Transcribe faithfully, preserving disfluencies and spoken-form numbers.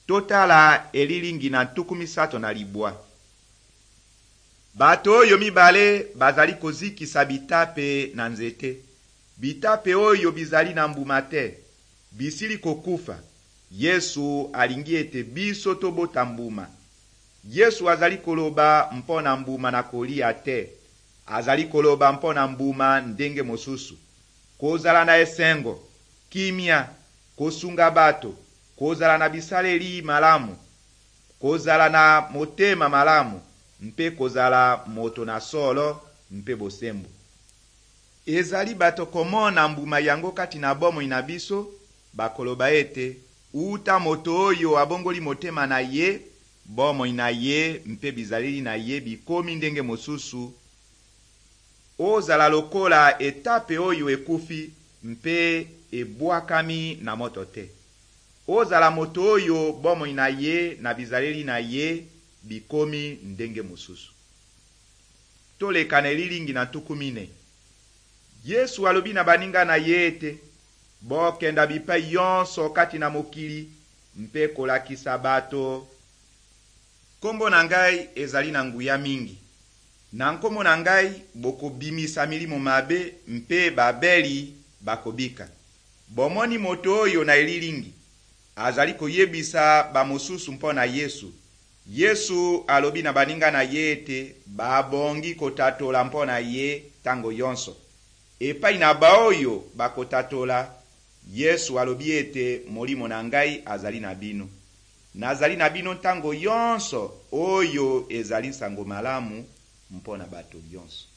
totala elilingi na tukumi sato na libwa. Bato oyo mibale bazali kozikisa bitape na nzete. Bitape oyo bizali na mbuma te, bisili kokufa. Yesu alingi ete biso tobota mbuma. Yesu azali koloba mpona mbuma na kolia te. Azali koloba mpona mbuma ndenge mosusu. Kozala na esengo, kimia, kosunga bato, kozala na bisaleli malamu, kozala na motema malamu, mpe kozala moto na solo, mpe bosembo. Ezali bato komona mbuma yango kati na bomoi na biso, bakoloba ete, uta moto oyo abongoli motema na ye, bomoi na ye, mpe bizaleli na ye bikomi ndenge mosusu. Ozala lokola etape oyo ekufi, mpe ebwakami na moto te. Ozala moto oyo bomoi na ye na bizaleli na ye bikomi ndenge mosusu. Toleka na elilingi na tukumine. Yesu alobi na baninga na ye ete bokenda bipai yonso kati na mokili mpe kolakisa bato. Kombo na ngai ezali na nguya mingi. Na nkombo na ngai bokobimisa milimo mabe mpe babeli bakobika. Bomoni moto oyo na elilingi azali koyebisa bamosusu mpona Yesu. Yesu alobi na baninga na ye ete babongi kotatola mpona ye tango yonso. Epai na baoyo bakotatola, Yesu alobi ete molimo na ngai azali na bino. Nazali na bino tango yonso oyo ezali sango malamu mpona bato yonso.